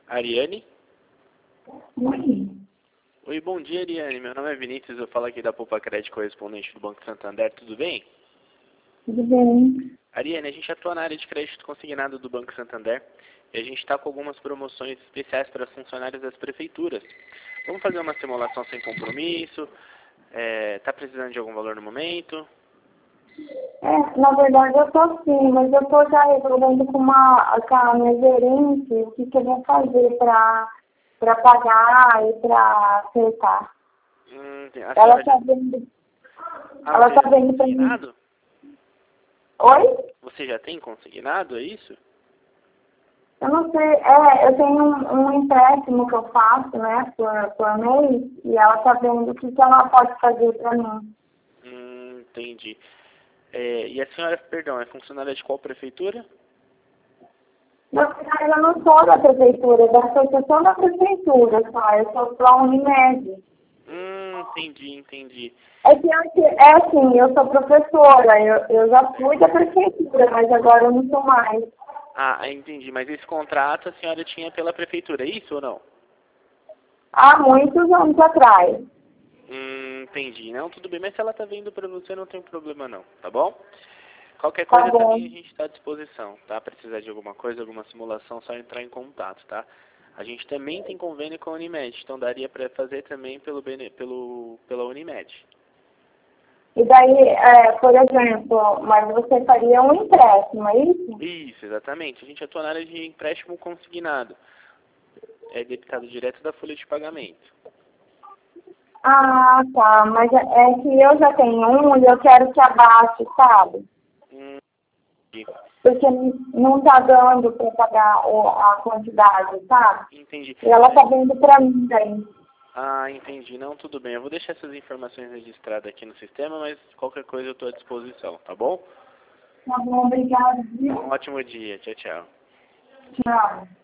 Ariane? Oi, Oi, bom dia, Ariane. Meu nome é Vinícius, eu falo aqui da Poupa Crédito, correspondente do Banco Santander. Tudo bem? tudo bem? Ariane, a gente atua na área de crédito consignado do Banco Santander e a gente está com algumas promoções especiais para os funcionários das prefeituras. Vamos fazer uma simulação sem compromisso? Tá precisando de algum valor no momento? Na verdade eu tô sim, mas eu tô já resolvendo com a minha gerente o que eu vou fazer pra pagar e pra aceitar. A Ela senhora tá vendo, ela você tá já tem vendo pra mim. consignado? Oi? Você já tem consignado, é isso? Eu não sei, eu tenho um empréstimo que eu faço, né, por mês, e ela tá vendo o que ela pode fazer pra mim. Entendi. E a senhora, perdão, é funcionária de qual prefeitura? Na verdade, eu não sou da prefeitura, da associação da prefeitura, só. Eu sou pra Unimed. Entendi. É assim, eu sou professora, eu já fui da prefeitura, mas agora eu não sou mais. Ah, entendi. Mas esse contrato a senhora tinha pela prefeitura, é isso ou não? Há muitos anos atrás. Entendi. Não, tudo bem. Mas se ela tá vendo pra você, não tem problema não, tá bom? Qualquer Tá coisa bom. também a gente está à disposição, tá? Precisar de alguma coisa, alguma simulação, só entrar em contato, tá? A gente também tem convênio com a Unimed, então daria para fazer também pela Unimed. E daí, por exemplo, mas você faria um empréstimo, é isso? Isso, exatamente. A gente atua na área de empréstimo consignado. É debitado direto da folha de pagamento. Ah, tá, mas é que eu já tenho um e eu quero que abaixe, sabe? Entendi. Porque não tá dando para pagar a quantidade, sabe? Entendi. E ela tá vendo para mim daí. Ah, entendi. Não, tudo bem. Eu vou deixar essas informações registradas aqui no sistema, mas qualquer coisa eu estou à disposição, tá bom? Tá bom, obrigada, viu? Um ótimo dia. Tchau, tchau. Tchau.